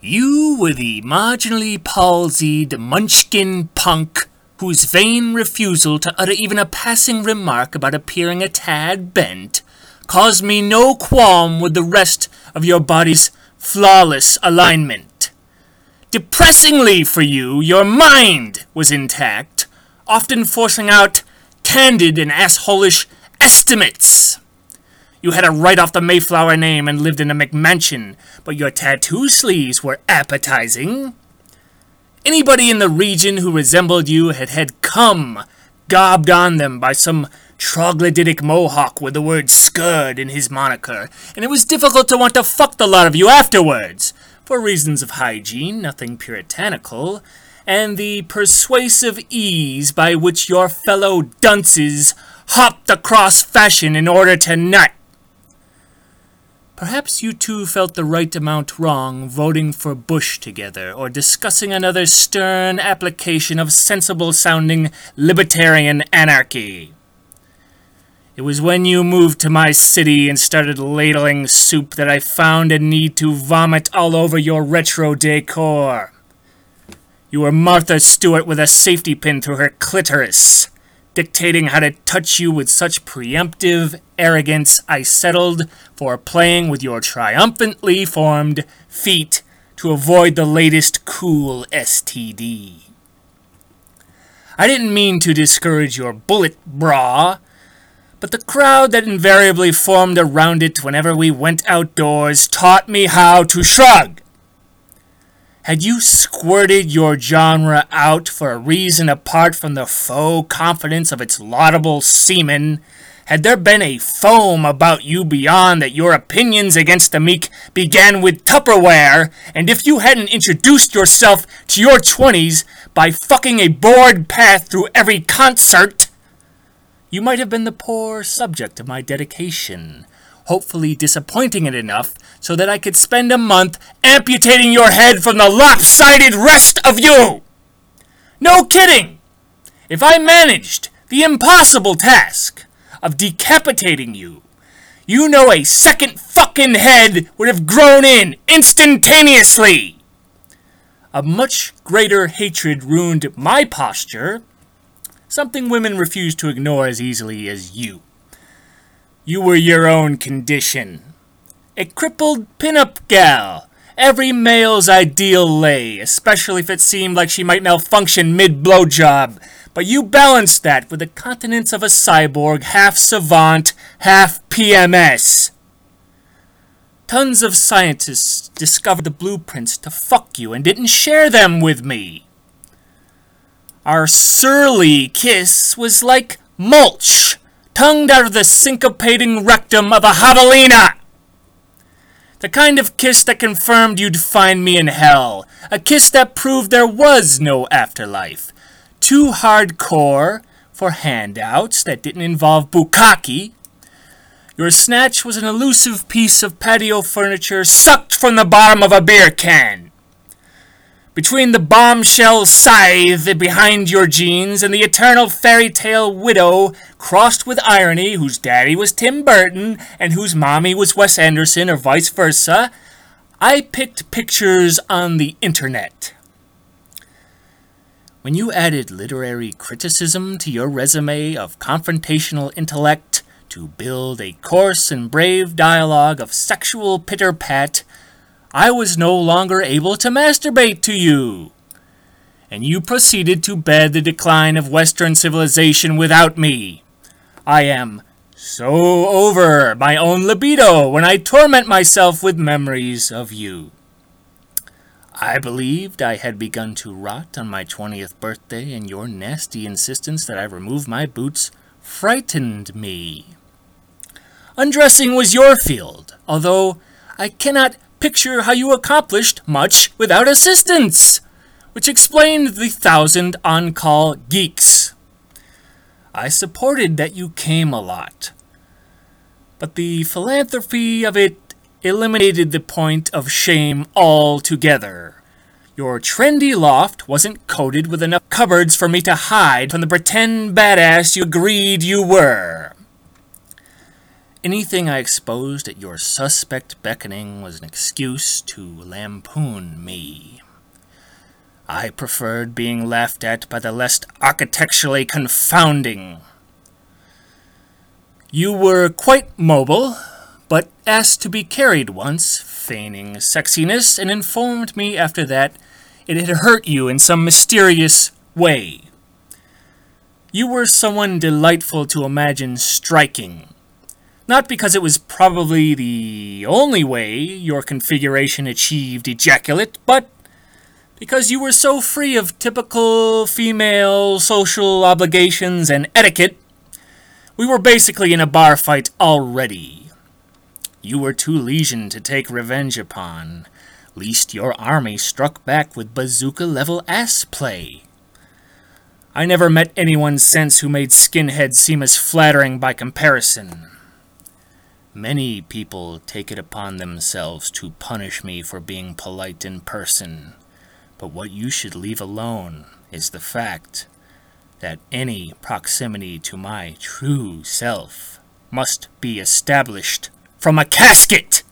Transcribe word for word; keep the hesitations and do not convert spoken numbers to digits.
You were the marginally palsied munchkin punk whose vain refusal to utter even a passing remark about appearing a tad bent caused me no qualm with the rest of your body's flawless alignment. Depressingly for you, your mind was intact, often forcing out candid and assholish estimates. You had a right-off-the-Mayflower name and lived in a McMansion, but your tattoo sleeves were appetizing. Anybody in the region who resembled you had had cum gobbed on them by some troglodytic mohawk with the word scud in his moniker, and it was difficult to want to fuck the lot of you afterwards, for reasons of hygiene, nothing puritanical, and the persuasive ease by which your fellow dunces hopped across fashion in order to nut. Perhaps you two felt the right amount wrong voting for Bush together, or discussing another stern application of sensible-sounding libertarian anarchy. It was when you moved to my city and started ladling soup that I found a need to vomit all over your retro decor. You were Martha Stewart with a safety pin through her clitoris, dictating how to touch you with such preemptive arrogance I settled for playing with your triumphantly formed feet to avoid the latest cool S T D. I didn't mean to discourage your bullet bra, but the crowd that invariably formed around it whenever we went outdoors taught me how to shrug. Had you squirted your genre out for a reason apart from the faux confidence of its laudable semen, had there been a foam about you beyond that your opinions against the meek began with Tupperware, and if you hadn't introduced yourself to your twenties by fucking a bored path through every concert, you might have been the poor subject of my dedication, hopefully disappointing it enough so that I could spend a month amputating your head from the lopsided rest of you. No kidding! If I managed the impossible task of decapitating you, you know a second fucking head would have grown in instantaneously. A much greater hatred ruined my posture, something women refuse to ignore as easily as you. You were your own condition. A crippled pin-up gal. Every male's ideal lay, especially if it seemed like she might malfunction mid-blowjob. But you balanced that with the continence of a cyborg, half savant, half P M S. Tons of scientists discovered the blueprints to fuck you and didn't share them with me. Our surly kiss was like mulch, tongued out of the syncopating rectum of a javelina. The kind of kiss that confirmed you'd find me in hell. A kiss that proved there was no afterlife. Too hardcore for handouts that didn't involve bukkake. Your snatch was an elusive piece of patio furniture sucked from the bottom of a beer can. Between the bombshell scythe behind your jeans and the eternal fairy tale widow crossed with irony whose daddy was Tim Burton and whose mommy was Wes Anderson or vice versa, I picked pictures on the internet. When you added literary criticism to your resume of confrontational intellect to build a coarse and brave dialogue of sexual pitter-pat, I was no longer able to masturbate to you, and you proceeded to bed the decline of Western civilization without me. I am so over my own libido when I torment myself with memories of you. I believed I had begun to rot on my twentieth birthday, and your nasty insistence that I remove my boots frightened me. Undressing was your field, although I cannot picture how you accomplished much without assistance, which explained the thousand on-call geeks. I supported that you came a lot, but the philanthropy of it eliminated the point of shame altogether. Your trendy loft wasn't coated with enough cupboards for me to hide from the pretend badass you agreed you were. Anything I exposed at your suspect beckoning was an excuse to lampoon me. I preferred being laughed at by the less architecturally confounding. You were quite mobile, but asked to be carried once, feigning sexiness, and informed me after that it had hurt you in some mysterious way. You were someone delightful to imagine striking. Not because it was probably the only way your configuration achieved ejaculate, but because you were so free of typical female social obligations and etiquette. We were basically in a bar fight already. You were too lesioned to take revenge upon, lest your army struck back with bazooka-level ass play. I never met anyone since who made skinheads seem as flattering by comparison. Many people take it upon themselves to punish me for being polite in person, but what you should leave alone is the fact that any proximity to my true self must be established from a casket!